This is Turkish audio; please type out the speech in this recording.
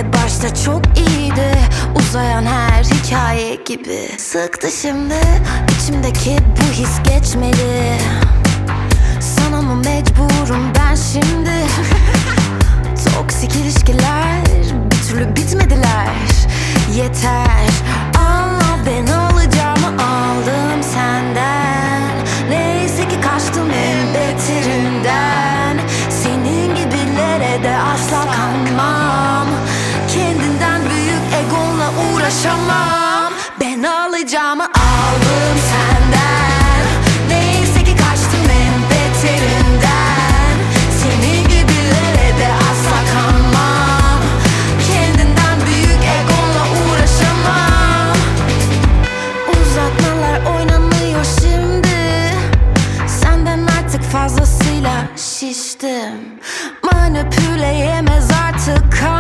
Başta çok iyiydi, uzayan her hikaye gibi. Sıktı şimdi, içimdeki bu his geçmeli. Sana mı mecburum ben şimdi? Toksik ilişkiler bir türlü bitmediler. Yeter, anla ben alacağımı aldım senden. Neyse ki kaçtım en beterinden. Senin gibilere de asla kanmam. Kendinden büyük egonla uğraşamam. Ben alacağımı aldım senden. Neyse ki kaçtım en beterinden. Senin gibilere de asla kanmam. Kendinden büyük egonla uğraşamam. Uzatmalar oynanıyor şimdi. Senden artık fazlasıyla şiştim. Manipüle yemez artık.